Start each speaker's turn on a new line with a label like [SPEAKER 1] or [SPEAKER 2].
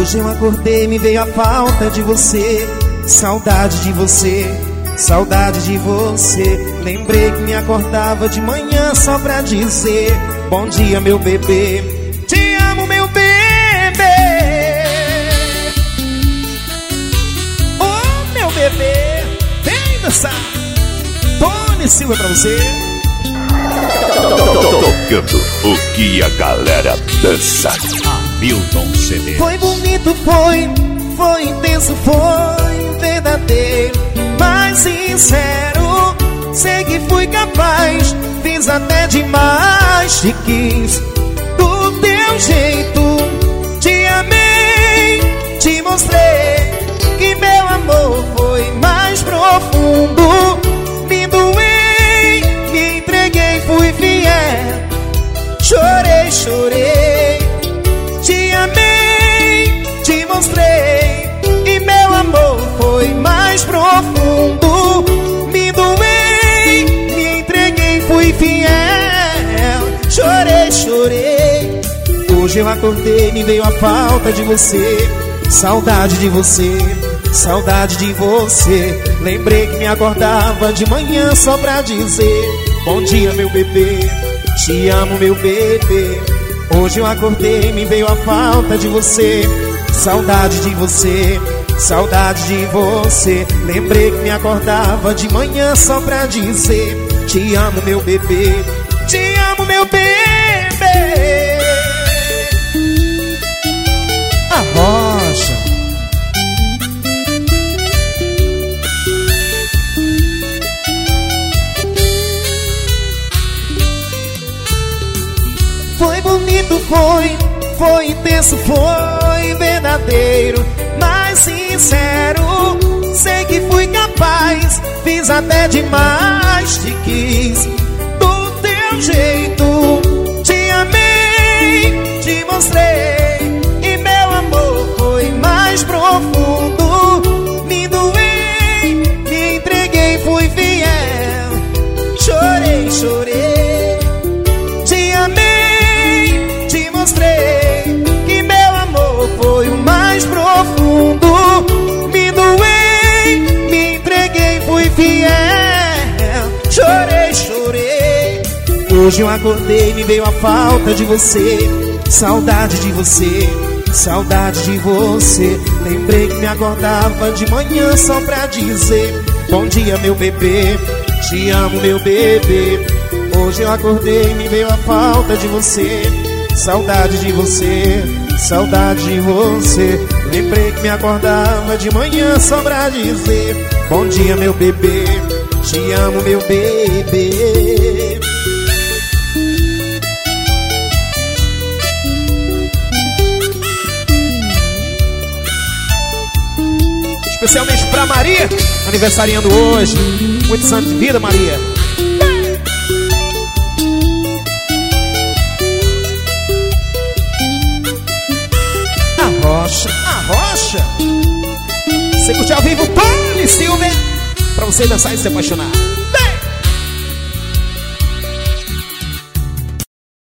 [SPEAKER 1] Hoje eu acordei, me veio a falta de você, saudade de você, saudade de você. Lembrei que me acordava de manhã só pra dizer bom dia, meu bebê, te amo, meu bebê. Oh, meu bebê, vem dançar. Tony Silva pra você.
[SPEAKER 2] Tocando o que a galera dança. Hamilton CD.
[SPEAKER 1] Foi bonito, foi intenso, foi verdadeiro, mas sincero. Sei que fui capaz, fiz até demais. Te quis do teu jeito, te amei, te mostrei que meu amor foi mais profundo. Me doei, me entreguei, fui fiel. Chorei, chorei, te amei, te mostrei e meu amor foi mais profundo. Me doei, me entreguei, fui fiel. Chorei, chorei. Hoje eu acordei, me veio a falta de você, saudade de você, saudade de você. Lembrei que me acordava de manhã só pra dizer bom dia, meu bebê, te amo, meu bebê. Hoje eu acordei, me veio a falta de você, saudade de você, saudade de você. Lembrei que me acordava de manhã só pra dizer te amo, meu bebê, te amo, meu bebê. A rocha. Foi bonito, foi intenso, foi verdadeiro, mas sincero. Sei que fui capaz, fiz até demais. Te quis do teu jeito, te amei, te mostrei e meu amor foi mais profundo. Me doei, me entreguei, fui fiel. Chorei, chorei, te amei, te mostrei que meu amor foi o mais profundo. Me doei, me entreguei, fui fiel. Chorei, chorei. Hoje eu acordei, me veio a falta de você, saudade de você, saudade de você. Lembrei que me acordava de manhã só pra dizer bom dia, meu bebê, te amo, meu bebê. Hoje eu acordei, me veio a falta de você, saudade de você, saudade de você. Lembrei que me acordava de manhã só pra dizer bom dia, meu bebê, te amo, meu bebê. Especialmente pra Maria, aniversariando hoje. Muitos anos de vida, Maria. A rocha, a rocha. Você curte ao vivo, Tony Silva, pra você dançar e se apaixonar.